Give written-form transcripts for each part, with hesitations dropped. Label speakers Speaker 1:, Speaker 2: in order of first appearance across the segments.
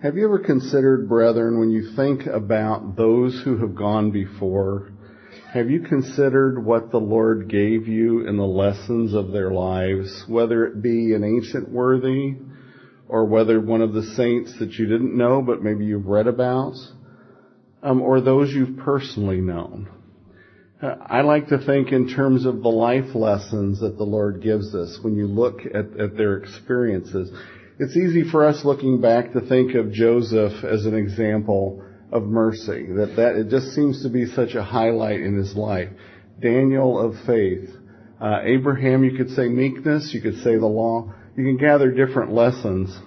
Speaker 1: Have you ever considered, brethren, when you think about those who have gone before, have you considered what the Lord gave you in the lessons of their lives, whether it be an ancient worthy or whether one of the saints that you didn't know but maybe you've read about, or those you've personally known? I like to think in terms of the life lessons that the Lord gives us when you look at their experiences. It's easy for us looking back to think of Joseph as an example of mercy, that it just seems to be such a highlight in his life. Daniel of faith. Abraham, you could say meekness, you could say the law. You can gather different lessons.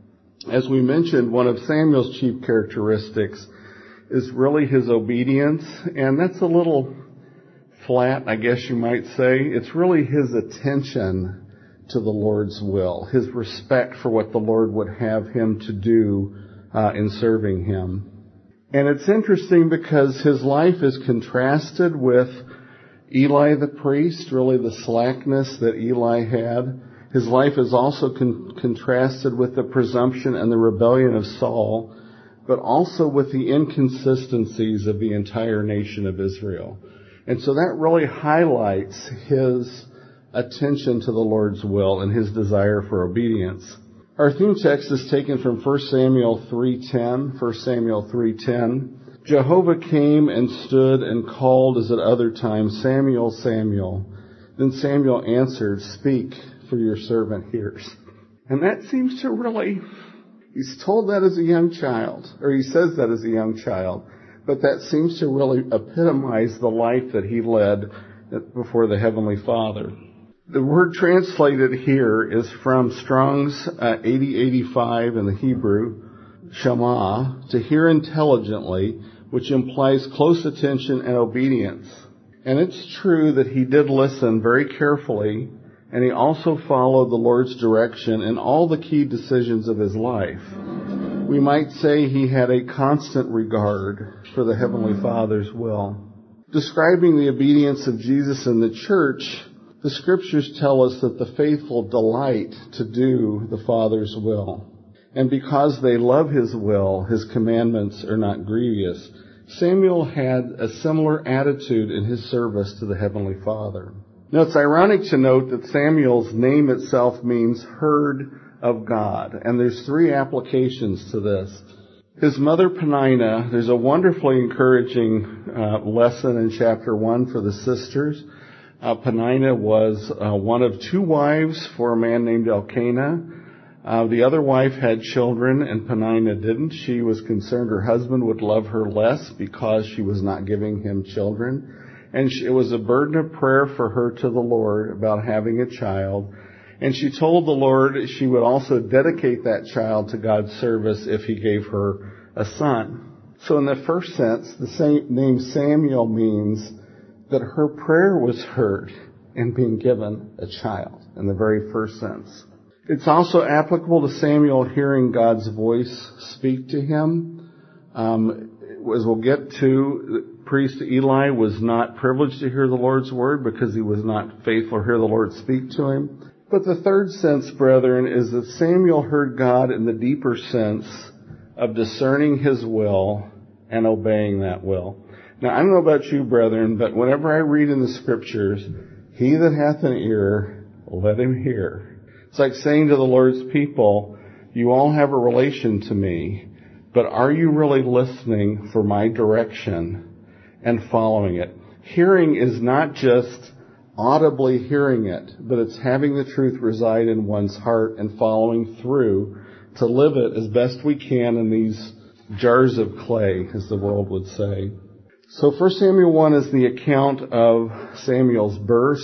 Speaker 1: As we mentioned, one of Samuel's chief characteristics is really his obedience, and that's a little flat, I guess you might say. It's really his attention to the Lord's will, his respect for what the Lord would have him to do in serving him. And it's interesting because his life is contrasted with Eli the priest, really the slackness that Eli had. His life is also contrasted with the presumption and the rebellion of Saul, but also with the inconsistencies of the entire nation of Israel. And so that really highlights his attention to the Lord's will and his desire for obedience. Our theme text is taken from 1 Samuel 3:10. 1 Samuel 3:10. Jehovah came and stood and called as at other times, Samuel, Samuel. Then Samuel answered, Speak, for your servant hears. And that seems to really, he's told that as a young child, or he says that as a young child, but that seems to really epitomize the life that he led before the Heavenly Father. The word translated here is from Strong's 8085 in the Hebrew, Shema, to hear intelligently, which implies close attention and obedience. And it's true that he did listen very carefully, and he also followed the Lord's direction in all the key decisions of his life. We might say he had a constant regard for the Heavenly Father's will. Describing the obedience of Jesus in the church, the Scriptures tell us that the faithful delight to do the Father's will. And because they love His will, His commandments are not grievous. Samuel had a similar attitude in his service to the Heavenly Father. Now, it's ironic to note that Samuel's name itself means heard of God. And there's 3 applications to this. His mother Peninnah, there's a wonderfully encouraging lesson in chapter 1 for the sisters. Peninnah was one of 2 wives for a man named Elkanah. The other wife had children, and Peninnah didn't. She was concerned her husband would love her less because she was not giving him children. And it was a burden of prayer for her to the Lord about having a child. And she told the Lord she would also dedicate that child to God's service if He gave her a son. So in the first sense, the name Samuel means that her prayer was heard in being given a child, in the very first sense. It's also applicable to Samuel hearing God's voice speak to him. As we'll get to, the priest Eli was not privileged to hear the Lord's word because he was not faithful to hear the Lord speak to him. But the third sense, brethren, is that Samuel heard God in the deeper sense of discerning His will and obeying that will. Now, I don't know about you, brethren, but whenever I read in the Scriptures, he that hath an ear, let him hear. It's like saying to the Lord's people, you all have a relation to me, but are you really listening for my direction and following it? Hearing is not just audibly hearing it, but it's having the truth reside in one's heart and following through to live it as best we can in these jars of clay, as the world would say. So 1 Samuel 1 is the account of Samuel's birth.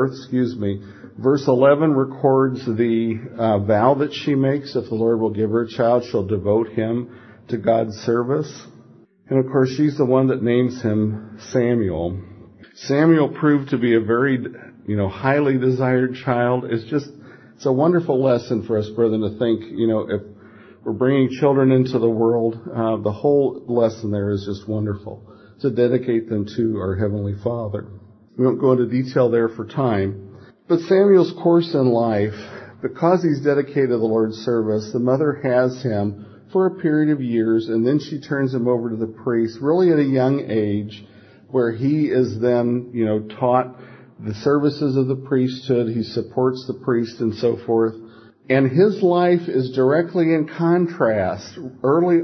Speaker 1: Verse 11 records the vow that she makes. If the Lord will give her a child, she'll devote him to God's service. And of course, she's the one that names him Samuel. Samuel proved to be a very, highly desired child. It's a wonderful lesson for us, brethren, to think, if we're bringing children into the world, the whole lesson there is just wonderful, to dedicate them to our Heavenly Father. We won't go into detail there for time. But Samuel's course in life, because he's dedicated to the Lord's service, the mother has him for a period of years, and then she turns him over to the priest, really at a young age, where he is then, taught the services of the priesthood. He supports the priest and so forth. And his life is directly in contrast early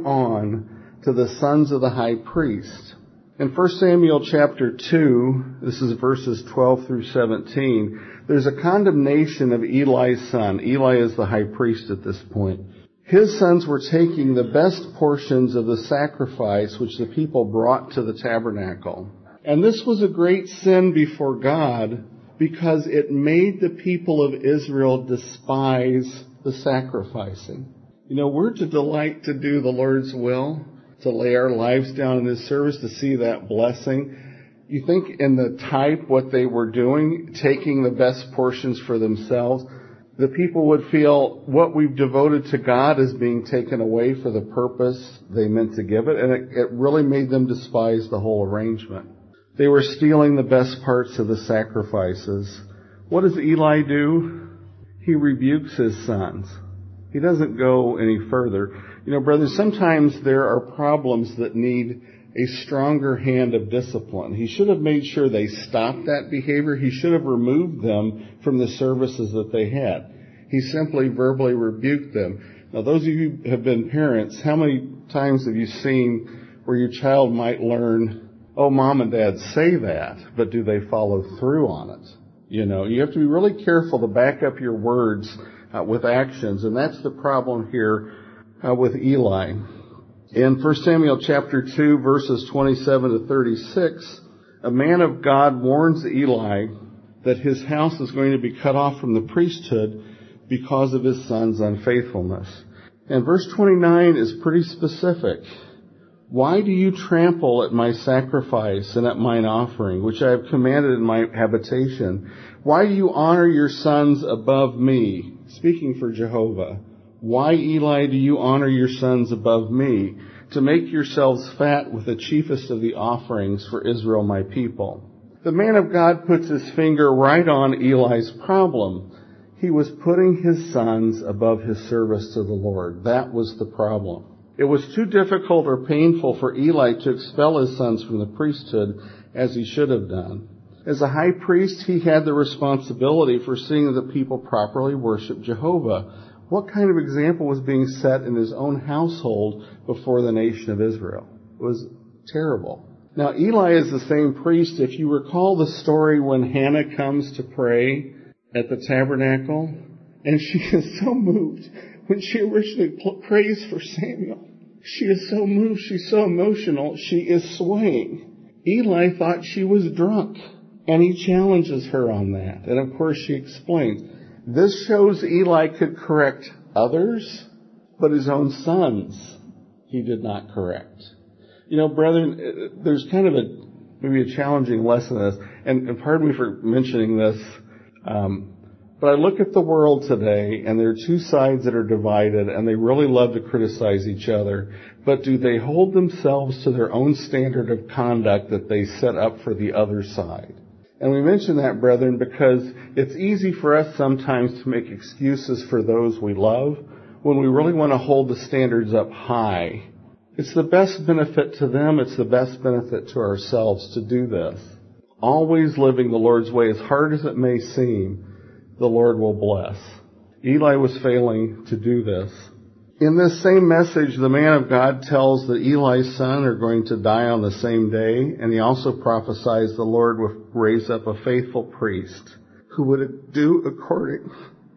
Speaker 1: on to the sons of the high priest. In 1 Samuel chapter 2, this is verses 12 through 17, there's a condemnation of Eli's son. Eli is the high priest at this point. His sons were taking the best portions of the sacrifice which the people brought to the tabernacle. And this was a great sin before God because it made the people of Israel despise the sacrificing. We're to delight to do the Lord's will, to lay our lives down in His service, to see that blessing. You think in the type what they were doing, taking the best portions for themselves, the people would feel what we've devoted to God is being taken away for the purpose they meant to give it, and it really made them despise the whole arrangement. They were stealing the best parts of the sacrifices. What does Eli do? He rebukes his sons. He doesn't go any further. Brothers, sometimes there are problems that need a stronger hand of discipline. He should have made sure they stopped that behavior. He should have removed them from the services that they had. He simply verbally rebuked them. Now, those of you who have been parents, how many times have you seen where your child might learn, oh, mom and dad say that, but do they follow through on it? You have to be really careful to back up your words with actions, and that's the problem here with Eli. In 1 Samuel chapter 2, verses 27 to 36, a man of God warns Eli that his house is going to be cut off from the priesthood because of his son's unfaithfulness. And verse 29 is pretty specific. Why do you trample at my sacrifice and at mine offering, which I have commanded in my habitation? Why do you honor your sons above me? Speaking for Jehovah. Why, Eli, do you honor your sons above me, to make yourselves fat with the chiefest of the offerings for Israel my people? The man of God puts his finger right on Eli's problem. He was putting his sons above his service to the Lord. That was the problem. It was too difficult or painful for Eli to expel his sons from the priesthood as he should have done. As a high priest, he had the responsibility for seeing that the people properly worship Jehovah. What kind of example was being set in his own household before the nation of Israel? It was terrible. Now, Eli is the same priest. If you recall the story when Hannah comes to pray at the tabernacle, and she is so moved when she originally prays for Samuel. She is so moved, she's so emotional, she is swaying. Eli thought she was drunk, and he challenges her on that. And of course she explains, this shows Eli could correct others, but his own sons he did not correct. Brethren, there's kind of maybe a challenging lesson in this, and pardon me for mentioning this, but I look at the world today, and there are two sides that are divided, and they really love to criticize each other. But do they hold themselves to their own standard of conduct that they set up for the other side? And we mention that, brethren, because it's easy for us sometimes to make excuses for those we love when we really want to hold the standards up high. It's the best benefit to them, it's the best benefit to ourselves to do this. Always living the Lord's way, as hard as it may seem, the Lord will bless. Eli was failing to do this. In this same message, the man of God tells that Eli's son are going to die on the same day, and he also prophesies the Lord will raise up a faithful priest who would do according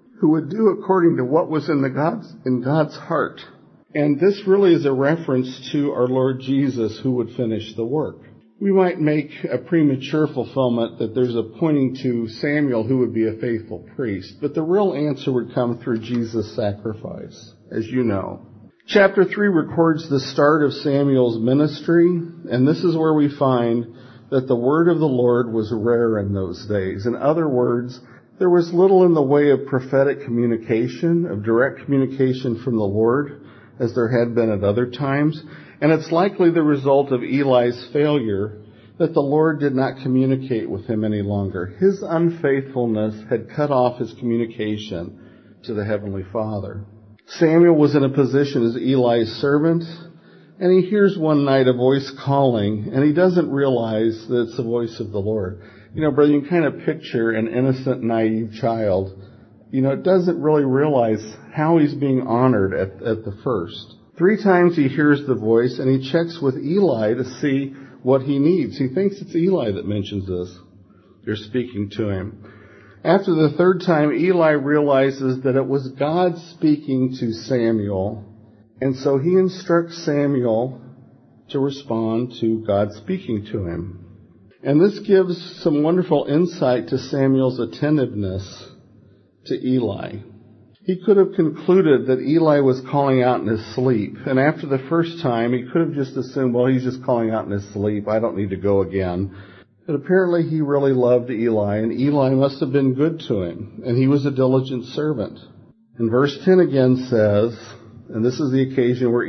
Speaker 1: to what was in God's heart. And this really is a reference to our Lord Jesus, who would finish the work. We might make a premature fulfillment that there's a pointing to Samuel who would be a faithful priest, but the real answer would come through Jesus' sacrifice, as you know. Chapter 3 records the start of Samuel's ministry, and this is where we find that the word of the Lord was rare in those days. In other words, there was little in the way of prophetic communication, of direct communication from the Lord, as there had been at other times. And it's likely the result of Eli's failure that the Lord did not communicate with him any longer. His unfaithfulness had cut off his communication to the Heavenly Father. Samuel was in a position as Eli's servant, and he hears one night a voice calling, and he doesn't realize that it's the voice of the Lord. Brother, you can kind of picture an innocent, naive child. Doesn't really realize how he's being honored at the first. 3 times he hears the voice, and he checks with Eli to see what he needs. He thinks it's Eli that mentions this. They're speaking to him. After the 3rd time, Eli realizes that it was God speaking to Samuel, and so he instructs Samuel to respond to God speaking to him. And this gives some wonderful insight to Samuel's attentiveness to Eli. He could have concluded that Eli was calling out in his sleep, and after the first time, he could have just assumed, well, he's just calling out in his sleep. I don't need to go again. But apparently he really loved Eli, and Eli must have been good to him, and he was a diligent servant. And verse 10 again says, and this is the occasion where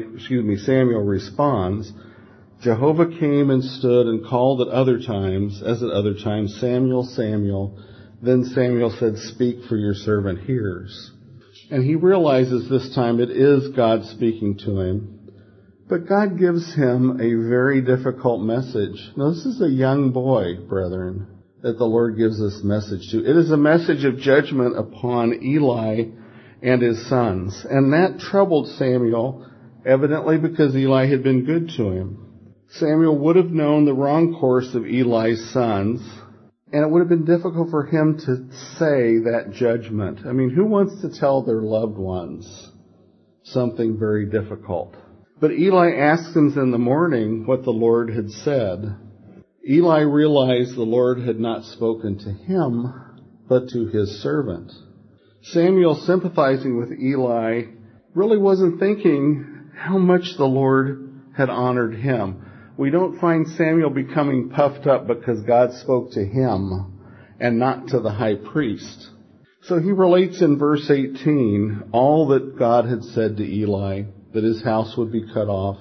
Speaker 1: Samuel responds, Jehovah came and stood and called at other times, Samuel, Samuel. Then Samuel said, speak, for your servant hears. And he realizes this time it is God speaking to him. But God gives him a very difficult message. Now, this is a young boy, brethren, that the Lord gives this message to. It is a message of judgment upon Eli and his sons. And that troubled Samuel, evidently because Eli had been good to him. Samuel would have known the wrong course of Eli's sons, and it would have been difficult for him to say that judgment. Who wants to tell their loved ones something very difficult? But Eli asks him in the morning what the Lord had said. Eli realized the Lord had not spoken to him, but to his servant. Samuel, sympathizing with Eli, really wasn't thinking how much the Lord had honored him. We don't find Samuel becoming puffed up because God spoke to him and not to the high priest. So he relates in verse 18 all that God had said to Eli, that his house would be cut off.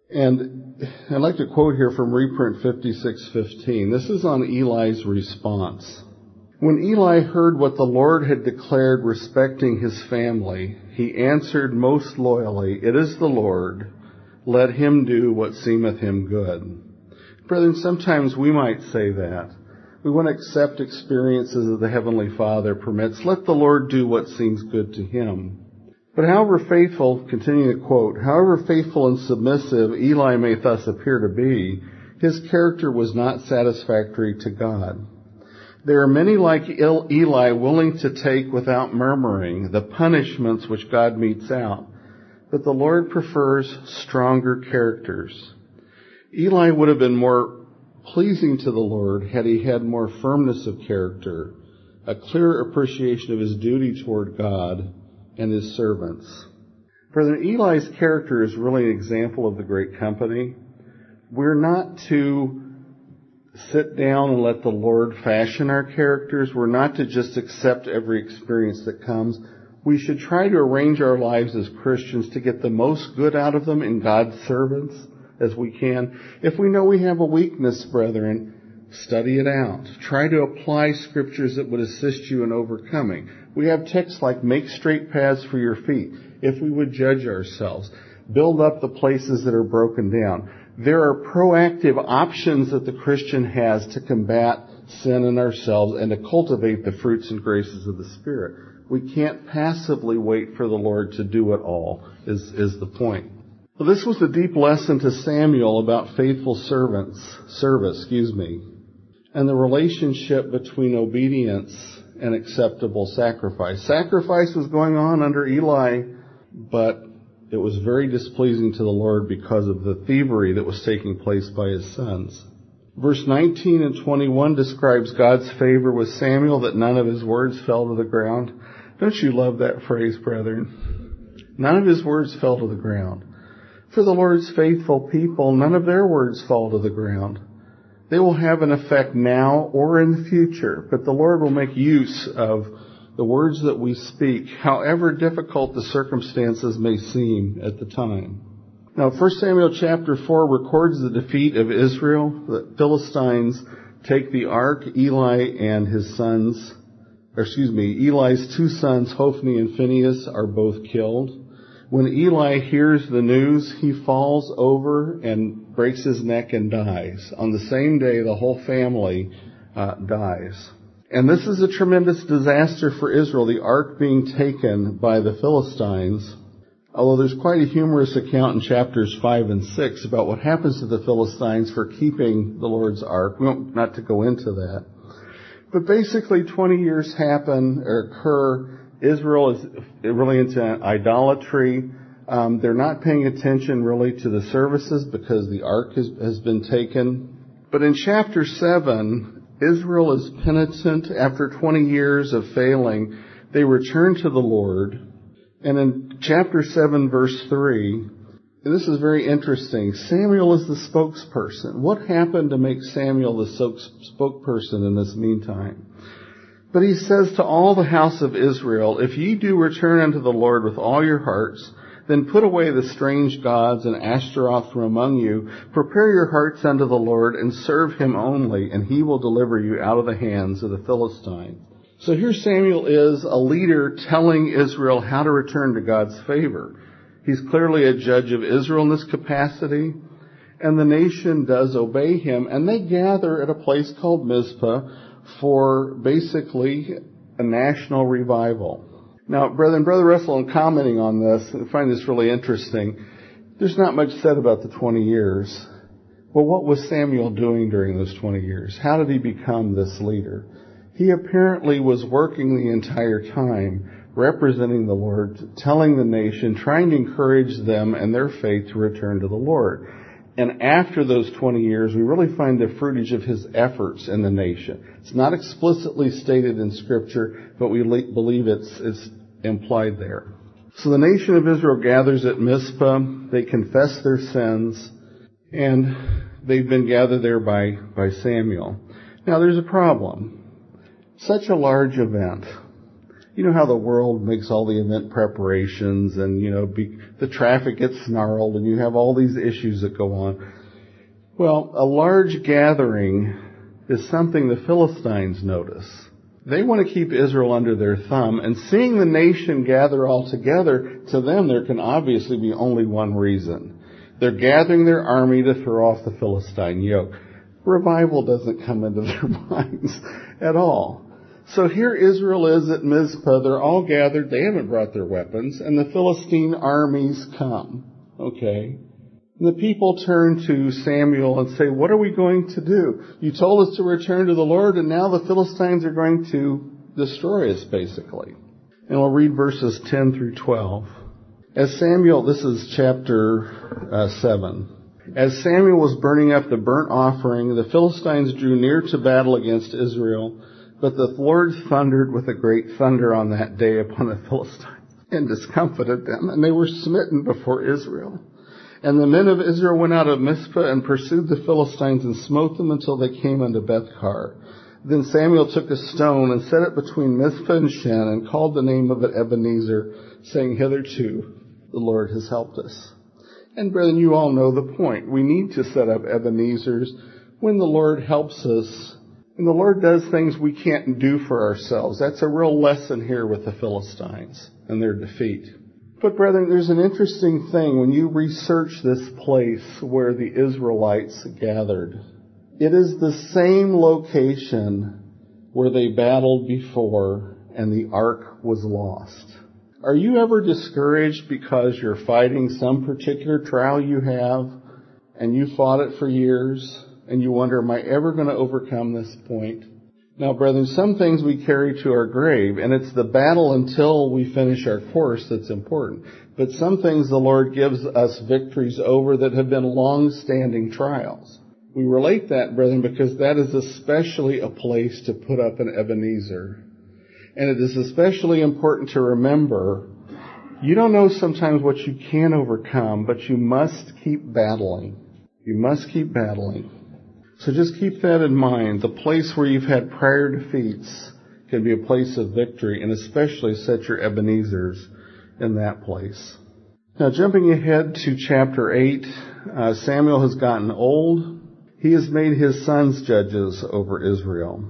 Speaker 1: And I'd like to quote here from reprint 56:15. This is on Eli's response. When Eli heard what the Lord had declared respecting his family, he answered most loyally, it is the Lord. Let him do what seemeth him good. Brethren, sometimes we might say that. We want to accept experiences that the Heavenly Father permits. Let the Lord do what seems good to him. But however faithful, continuing to quote, however faithful and submissive Eli may thus appear to be, his character was not satisfactory to God. There are many like Eli willing to take without murmuring the punishments which God metes out, but the Lord prefers stronger characters. Eli would have been more pleasing to the Lord had he had more firmness of character, a clear appreciation of his duty toward God and his servants. Brethren, Eli's character is really an example of the great company. We're not to sit down and let the Lord fashion our characters. We're not to just accept every experience that comes. We should try to arrange our lives as Christians to get the most good out of them in God's servants as we can. If we know we have a weakness, brethren, study it out. Try to apply scriptures that would assist you in overcoming. We have texts like, make straight paths for your feet. If we would judge ourselves, build up the places that are broken down. There are proactive options that the Christian has to combat sin in ourselves and to cultivate the fruits and graces of the Spirit. We can't passively wait for the Lord to do it all, is the point. Well, this was a deep lesson to Samuel about faithful service, and the relationship between obedience and acceptable sacrifice. Sacrifice was going on under Eli, but it was very displeasing to the Lord because of the thievery that was taking place by his sons. Verse 19 and 21 describes God's favor with Samuel, that none of his words fell to the ground. Don't you love that phrase, brethren? None of his words fell to the ground. For the Lord's faithful people, none of their words fall to the ground. They will have an effect now or in the future, but the Lord will make use of the words that we speak, however difficult the circumstances may seem at the time. Now, 1 Samuel chapter 4 records the defeat of Israel. The Philistines take the ark. Eli and his sons Eli's two sons, Hophni and Phinehas, are both killed. When Eli hears the news, he falls over and breaks his neck and dies. On the same day, the whole family dies. And this is a tremendous disaster for Israel, the ark being taken by the Philistines. Although there's quite a humorous account in chapters 5 and 6 about what happens to the Philistines for keeping the Lord's ark. We don't, not to go into that. But basically 20 years occur. Israel is really into idolatry. They're not paying attention really to the services because the ark has been taken. But in chapter 7, Israel is penitent. After 20 years of failing, they return to the Lord. And in chapter 7, verse 3, and this is very interesting, Samuel is the spokesperson. What happened to make Samuel the spokesperson in this meantime? But he says to all the house of Israel, if ye do return unto the Lord with all your hearts, then put away the strange gods and Ashtaroth from among you. Prepare your hearts unto the Lord and serve him only, and he will deliver you out of the hands of the Philistines. So here Samuel is a leader telling Israel how to return to God's favor. He's clearly a judge of Israel in this capacity, and the nation does obey him, and they gather at a place called Mizpah for basically a national revival. Now, Brother Russell, in commenting on this, I find this really interesting. There's not much said about the 20 years. Well, what was Samuel doing during those 20 years? How did he become this leader? He apparently was working the entire time, representing the Lord, telling the nation, trying to encourage them and their faith to return to the Lord. And after those 20 years, we really find the fruitage of his efforts in the nation. It's not explicitly stated in Scripture, but we believe it's implied there. So the nation of Israel gathers at Mizpah. They confess their sins, and they've been gathered there by Samuel. Now, there's a problem. Such a large event. You know how the world makes all the event preparations and, the traffic gets snarled and you have all these issues that go on. Well, a large gathering is something the Philistines notice. They want to keep Israel under their thumb, and seeing the nation gather all together, to them there can obviously be only one reason. They're gathering their army to throw off the Philistine yoke. Revival doesn't come into their minds at all. So here Israel is at Mizpah. They're all gathered. They haven't brought their weapons. And the Philistine armies come. Okay. And the people turn to Samuel and say, what are we going to do? You told us to return to the Lord, and now the Philistines are going to destroy us, basically. And we'll read verses 10 through 12. This is chapter 7. As Samuel was burning up the burnt offering, the Philistines drew near to battle against Israel. But the Lord thundered with a great thunder on that day upon the Philistines and discomfited them, and they were smitten before Israel. And the men of Israel went out of Mizpah and pursued the Philistines and smote them until they came unto Bethkar. Then Samuel took a stone and set it between Mizpah and Shen and called the name of it Ebenezer, saying, hitherto the Lord has helped us. And brethren, you all know the point. We need to set up Ebenezers when the Lord helps us. And the Lord does things we can't do for ourselves. That's a real lesson here with the Philistines and their defeat. But brethren, there's an interesting thing when you research this place where the Israelites gathered. It is the same location where they battled before and the ark was lost. Are you ever discouraged because you're fighting some particular trial you have and you fought it for years? And you wonder, am I ever going to overcome this point? Now, brethren, some things we carry to our grave, and it's the battle until we finish our course that's important. But some things the Lord gives us victories over that have been long-standing trials. We relate that, brethren, because that is especially a place to put up an Ebenezer. And it is especially important to remember, you don't know sometimes what you can overcome, but you must keep battling. You must keep battling. So just keep that in mind. The place where you've had prior defeats can be a place of victory, and especially set your Ebenezers in that place. Now, jumping ahead to chapter 8, Samuel has gotten old. He has made his sons judges over Israel.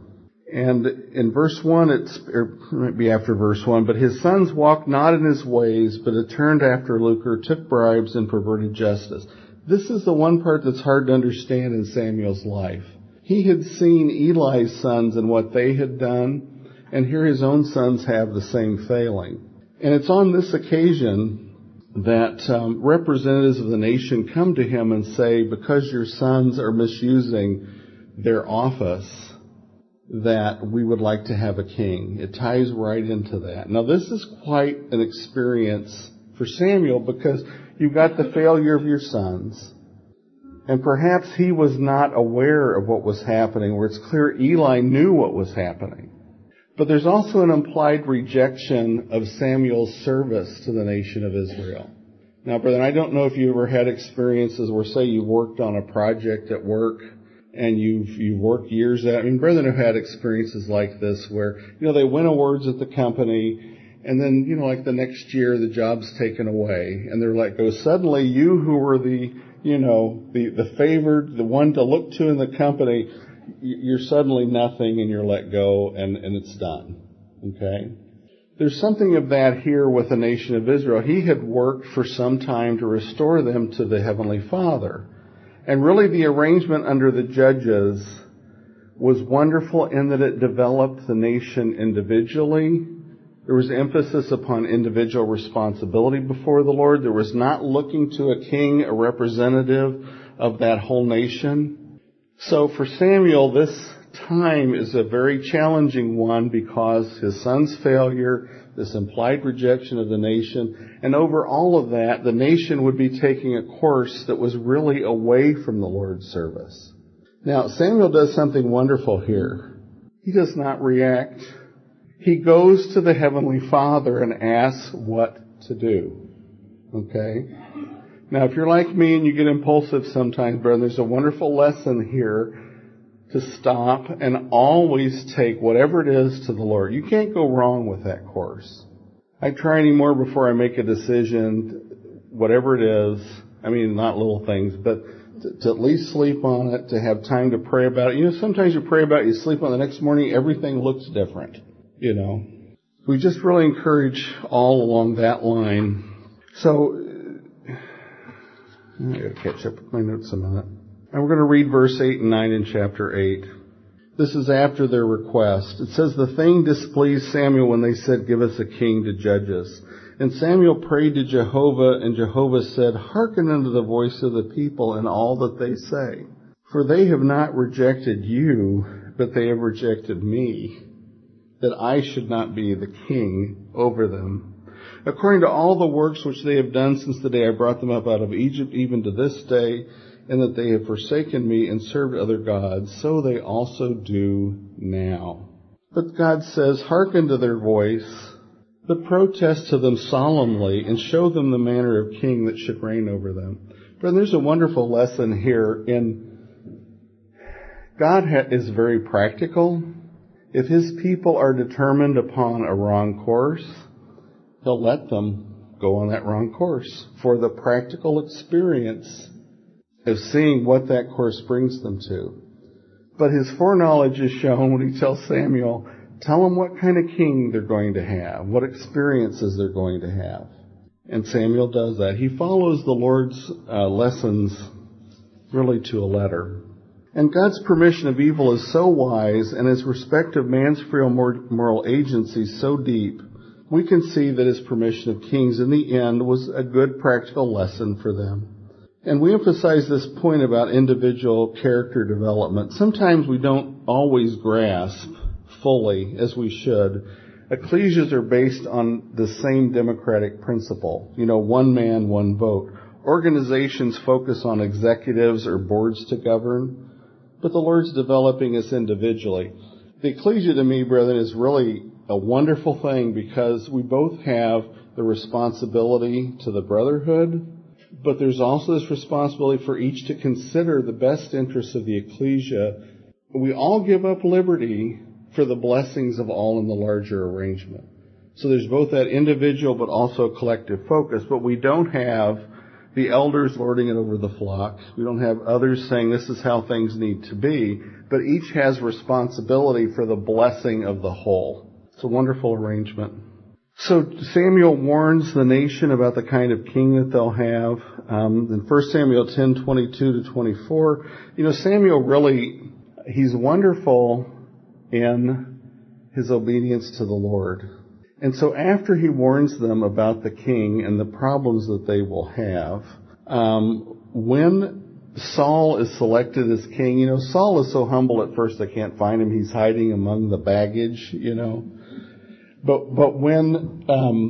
Speaker 1: And in verse 1, it might be after verse 1, but his sons walked not in his ways, but had turned after lucre, took bribes, and perverted justice. This is the one part that's hard to understand in Samuel's life. He had seen Eli's sons and what they had done, and here his own sons have the same failing. And it's on this occasion that representatives of the nation come to him and say, because your sons are misusing their office, that we would like to have a king. It ties right into that. Now, this is quite an experience for Samuel because you've got the failure of your sons. And perhaps he was not aware of what was happening, where it's clear Eli knew what was happening. But there's also an implied rejection of Samuel's service to the nation of Israel. Now, brethren, I don't know if you ever had experiences where, say, you worked on a project at work and you've worked years at it. I mean, brethren have had experiences like this where, they win awards at the company and then, like the next year the job's taken away and they're let go. Suddenly you who were the favored, the one to look to in the company, you're suddenly nothing and you're let go and it's done. Okay? There's something of that here with the nation of Israel. He had worked for some time to restore them to the Heavenly Father. And really the arrangement under the judges was wonderful in that it developed the nation individually. There was emphasis upon individual responsibility before the Lord. There was not looking to a king, a representative of that whole nation. So for Samuel, this time is a very challenging one because his son's failure, this implied rejection of the nation, and over all of that, the nation would be taking a course that was really away from the Lord's service. Now, Samuel does something wonderful here. He does not react. He goes to the Heavenly Father and asks what to do. Okay? Now, if you're like me and you get impulsive sometimes, brother, there's a wonderful lesson here to stop and always take whatever it is to the Lord. You can't go wrong with that course. I try anymore before I make a decision, whatever it is. I mean, not little things, but to at least sleep on it, to have time to pray about it. Sometimes you pray about it, you sleep on it, the next morning, everything looks different, We just really encourage all along that line. So, I gotta catch up with my notes a minute. And we're going to read verse 8 and 9 in chapter 8. This is after their request. It says, the thing displeased Samuel when they said, give us a king to judge us. And Samuel prayed to Jehovah, and Jehovah said, hearken unto the voice of the people and all that they say. For they have not rejected you, but they have rejected me, that I should not be the king over them. According to all the works which they have done since the day I brought them up out of Egypt, even to this day, and that they have forsaken me and served other gods, so they also do now. But God says, hearken to their voice, but protest to them solemnly, and show them the manner of king that should reign over them. But there's a wonderful lesson here in God is very practical. If His people are determined upon a wrong course, He'll let them go on that wrong course for the practical experience of seeing what that course brings them to. But His foreknowledge is shown when He tells Samuel, tell them what kind of king they're going to have, what experiences they're going to have. And Samuel does that. He follows the Lord's lessons really to a letter. And God's permission of evil is so wise, and His respect of man's free moral agency so deep, we can see that His permission of kings in the end was a good practical lesson for them. And we emphasize this point about individual character development. Sometimes we don't always grasp fully as we should. Ecclesias are based on the same democratic principle. One man, one vote. Organizations focus on executives or boards to govern, but the Lord's developing us individually. The ecclesia to me, brethren, is really a wonderful thing because we both have the responsibility to the brotherhood, but there's also this responsibility for each to consider the best interests of the ecclesia. We all give up liberty for the blessings of all in the larger arrangement. So there's both that individual but also collective focus, but we don't have the elders lording it over the flock. We don't have others saying this is how things need to be, but each has responsibility for the blessing of the whole. It's a wonderful arrangement. So Samuel warns the nation about the kind of king that they'll have. In 1 Samuel 10:22 to 24, Samuel really, he's wonderful in his obedience to the Lord. And so after he warns them about the king and the problems that they will have, when Saul is selected as king, Saul is so humble at first they can't find him. He's hiding among the baggage, But when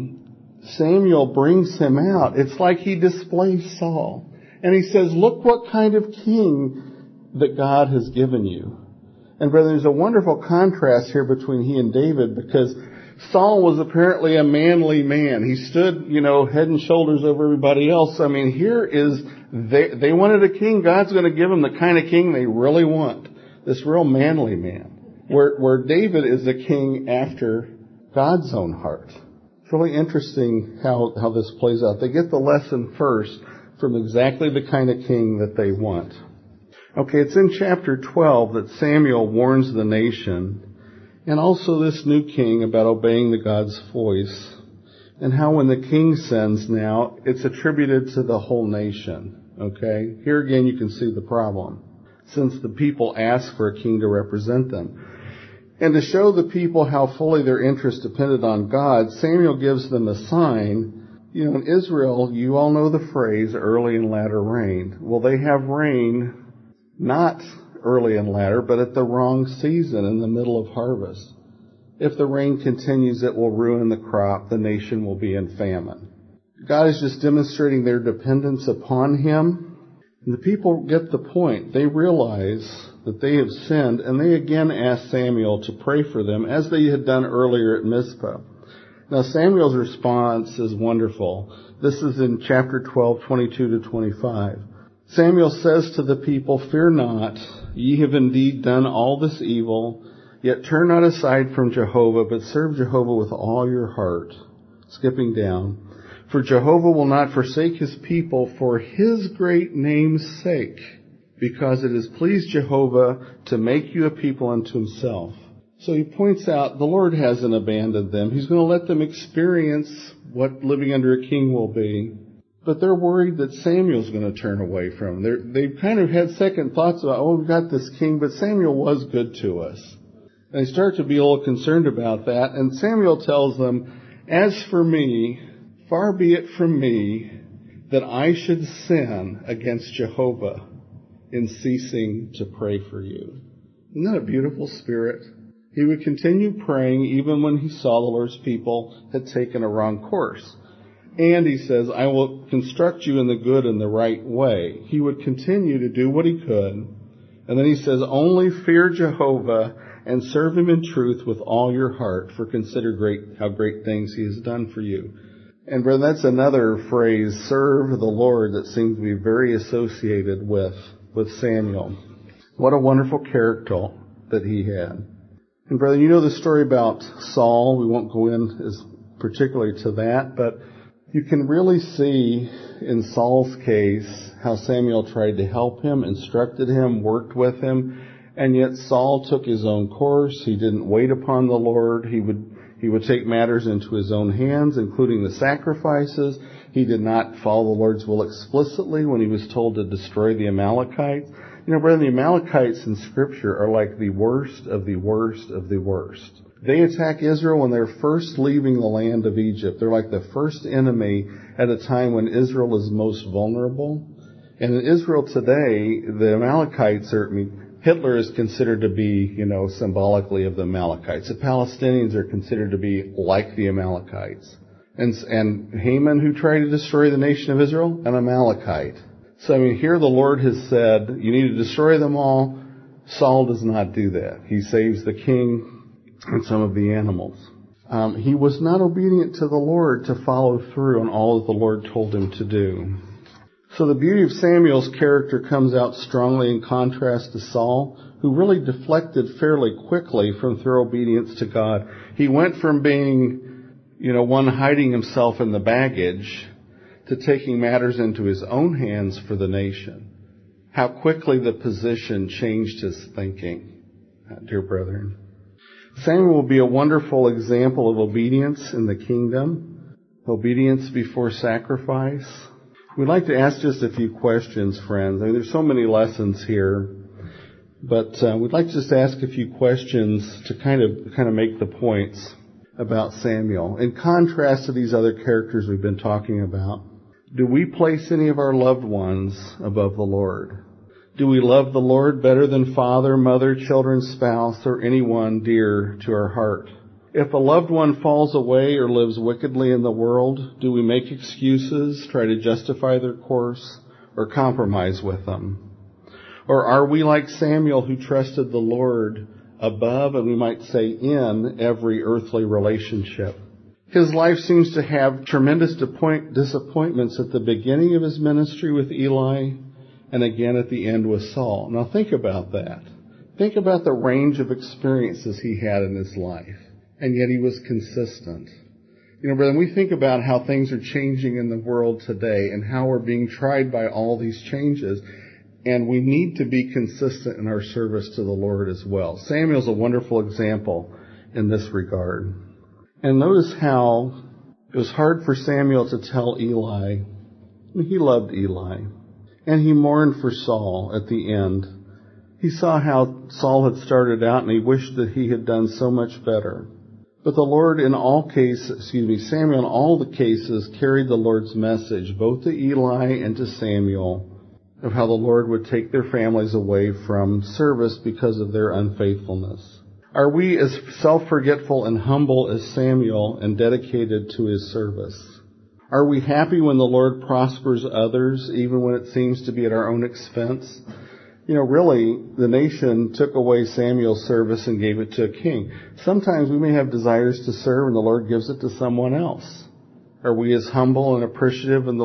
Speaker 1: Samuel brings him out, it's like he displays Saul. And he says, look what kind of king that God has given you. And brother, there's a wonderful contrast here between he and David, because Saul was apparently a manly man. He stood, head and shoulders over everybody else. I mean, here is, they wanted a king. God's going to give them the kind of king they really want. This real manly man. Where David is a king after God's own heart. It's really interesting how this plays out. They get the lesson first from exactly the kind of king that they want. Okay, it's in chapter 12 that Samuel warns the nation and also this new king about obeying the God's voice, and how when the king sends now, it's attributed to the whole nation. Okay? Here again you can see the problem, since the people ask for a king to represent them. And to show the people how fully their interest depended on God, Samuel gives them a sign. In Israel, you all know the phrase, early and latter rain. Well, they have rain not early and latter, but at the wrong season, in the middle of harvest. If the rain continues, it will ruin the crop. The nation will be in famine. God is just demonstrating their dependence upon Him. And the people get the point. They realize that they have sinned, and they again ask Samuel to pray for them, as they had done earlier at Mizpah. Now Samuel's response is wonderful. This is in chapter 12, 22 to 25. Samuel says to the people, fear not, ye have indeed done all this evil, yet turn not aside from Jehovah, but serve Jehovah with all your heart. Skipping down. For Jehovah will not forsake His people for His great name's sake, because it has pleased Jehovah to make you a people unto Himself. So he points out the Lord hasn't abandoned them. He's going to let them experience what living under a king will be. But they're worried that Samuel's going to turn away from them. They've kind of had second thoughts about, we've got this king, but Samuel was good to us. And they start to be a little concerned about that. And Samuel tells them, as for me, far be it from me that I should sin against Jehovah in ceasing to pray for you. Isn't that a beautiful spirit? He would continue praying even when he saw the Lord's people had taken a wrong course. And he says, I will construct you in the good and the right way. He would continue to do what he could. And then he says, only fear Jehovah and serve Him in truth with all your heart, for consider how great things He has done for you. And brother, that's another phrase, serve the Lord, that seems to be very associated with Samuel. What a wonderful character that he had. And brother, you know the story about Saul. We won't go in as particularly to that, but you can really see in Saul's case how Samuel tried to help him, instructed him, worked with him, and yet Saul took his own course. He didn't wait upon the Lord. He would take matters into his own hands, including the sacrifices. He did not follow the Lord's will explicitly when he was told to destroy the Amalekites. You know, brother, the Amalekites in Scripture are like the worst of the worst of the worst. They attack Israel when they're first leaving the land of Egypt. They're like the first enemy at a time when Israel is most vulnerable. And in Israel today, the Amalekites Hitler is considered to be, symbolically of the Amalekites. The Palestinians are considered to be like the Amalekites. And Haman, who tried to destroy the nation of Israel, an Amalekite. So, here the Lord has said, you need to destroy them all. Saul does not do that. He saves the king and some of the animals. He was not obedient to the Lord to follow through on all that the Lord told him to do. So the beauty of Samuel's character comes out strongly in contrast to Saul, who really deflected fairly quickly from thorough obedience to God. He went from being, one hiding himself in the baggage to taking matters into his own hands for the nation. How quickly the position changed his thinking, dear brethren. Samuel will be a wonderful example of obedience in the kingdom, obedience before sacrifice. We'd like to ask just a few questions, friends. I mean, there's so many lessons here, but we'd like to just ask a few questions to kind of make the points about Samuel. In contrast to these other characters we've been talking about, do we place any of our loved ones above the Lord? Do we love the Lord better than father, mother, children, spouse, or anyone dear to our heart? If a loved one falls away or lives wickedly in the world, do we make excuses, try to justify their course, or compromise with them? Or are we like Samuel, who trusted the Lord above, and we might say in, every earthly relationship? His life seems to have tremendous disappointments at the beginning of his ministry with Eli and again at the end with Saul. Now think about that. Think about the range of experiences he had in his life, and yet he was consistent. You know, brother, we think about how things are changing in the world today and how we're being tried by all these changes, and we need to be consistent in our service to the Lord as well. Samuel's a wonderful example in this regard. And notice how it was hard for Samuel to tell Eli. He loved Eli. And he mourned for Saul at the end. He saw how Saul had started out, and he wished that he had done so much better. But the Lord Samuel in all the cases carried the Lord's message, both to Eli and to Samuel, of how the Lord would take their families away from service because of their unfaithfulness. Are we as self-forgetful and humble as Samuel and dedicated to his service? Are we happy when the Lord prospers others, even when it seems to be at our own expense? You know, really, the nation took away Samuel's service and gave it to a king. Sometimes we may have desires to serve and the Lord gives it to someone else. Are we as humble and appreciative and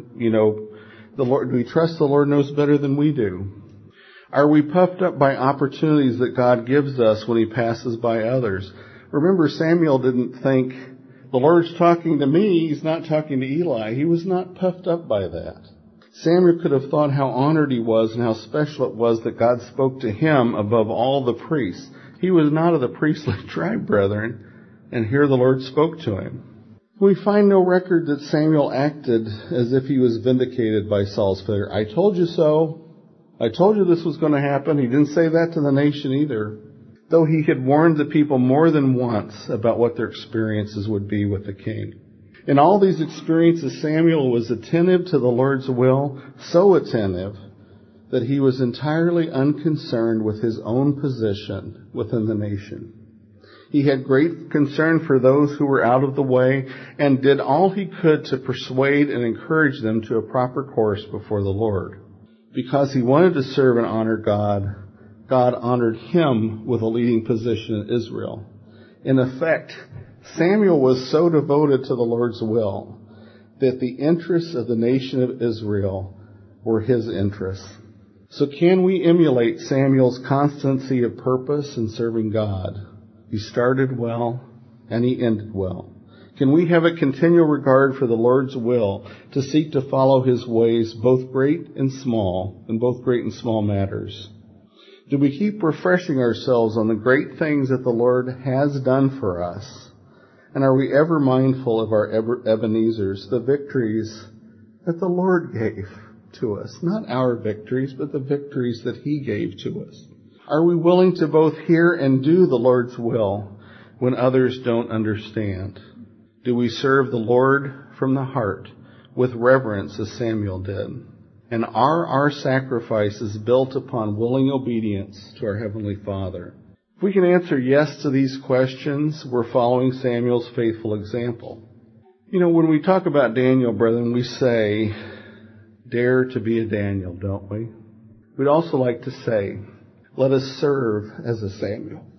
Speaker 1: do we trust the Lord knows better than we do? Are we puffed up by opportunities that God gives us when he passes by others? Remember, Samuel didn't think, the Lord's talking to me, he's not talking to Eli. He was not puffed up by that. Samuel could have thought how honored he was and how special it was that God spoke to him above all the priests. He was not of the priestly tribe, brethren, and here the Lord spoke to him. We find no record that Samuel acted as if he was vindicated by Saul's failure. I told you so. I told you this was going to happen. He didn't say that to the nation either, though he had warned the people more than once about what their experiences would be with the king. In all these experiences, Samuel was attentive to the Lord's will, so attentive that he was entirely unconcerned with his own position within the nation. He had great concern for those who were out of the way and did all he could to persuade and encourage them to a proper course before the Lord. Because he wanted to serve and honor God, God honored him with a leading position in Israel. In effect, Samuel was so devoted to the Lord's will that the interests of the nation of Israel were his interests. So can we emulate Samuel's constancy of purpose in serving God? He started well and he ended well. Can we have a continual regard for the Lord's will to seek to follow his ways, both great and small, in both great and small matters? Do we keep refreshing ourselves on the great things that the Lord has done for us? And are we ever mindful of our Ebenezers, the victories that the Lord gave to us? Not our victories, but the victories that he gave to us. Are we willing to both hear and do the Lord's will when others don't understand? Do we serve the Lord from the heart with reverence as Samuel did? And are our sacrifices built upon willing obedience to our Heavenly Father? If we can answer yes to these questions, we're following Samuel's faithful example. You know, when we talk about Daniel, brethren, we say, dare to be a Daniel, don't we? We'd also like to say, let us serve as a Samuel.